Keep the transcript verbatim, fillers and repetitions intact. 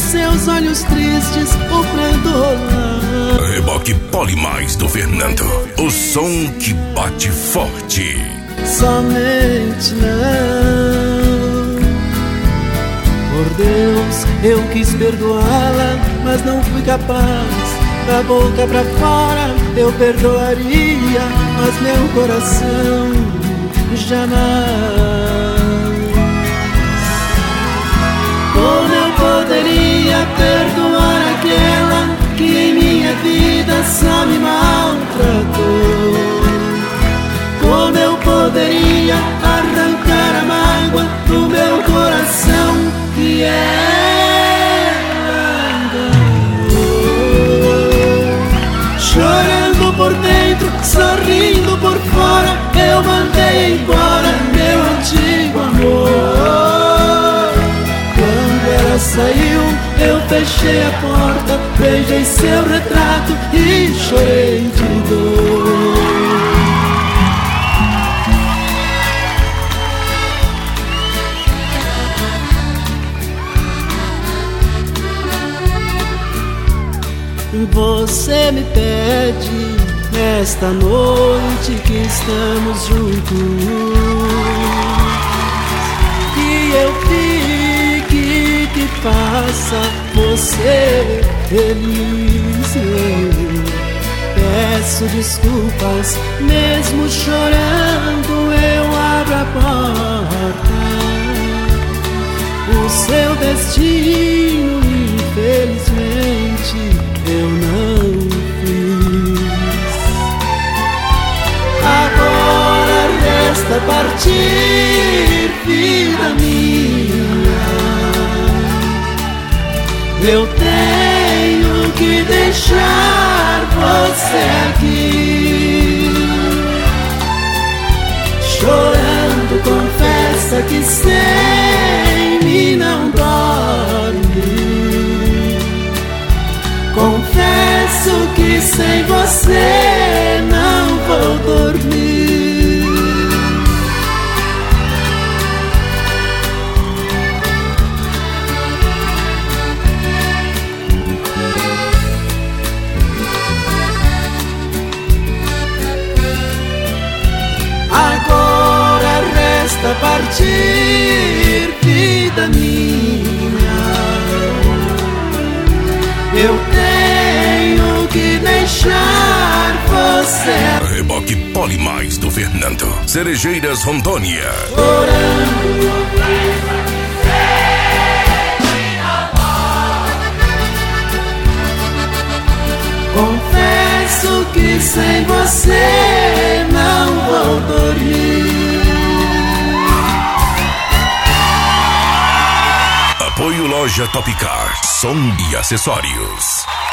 seus olhos tristes o pranto rolar. Reboque Polimais do Fernando, o som que bate forte. Somente não. Por Deus, eu quis perdoá-la, mas não fui capaz. Da boca pra fora eu perdoaria, mas meu coração jamais. Como eu poderia perdoar aquela que em minha vida só me maltratou? Como eu poderia arrancar a mágoa do meu coração que ela ganhou? Chorando por dentro, sorrindo por fora, eu mandei embora meu antigo amor. Quando ela saiu, eu fechei a porta, beijei seu retrato e chorei de dor. Você me pede nesta noite que estamos juntos que eu fique, que faça você feliz. Peço desculpas, mesmo chorando eu abro a porta. O seu destino, infelizmente, eu não fiz. Agora resta partir, vida minha. Eu tenho que deixar você aqui. Chorando, confessa que sem mim não dorme. Confesso que sem você não vou dormir. Agora resta partir, vida minha. Eu tenho que deixar você. Reboque Polimais do Fernando, Cerejeiras, Rondônia. Chorando, confesso que sem você não vou dormir. Apoio Loja Topcar, som e acessórios.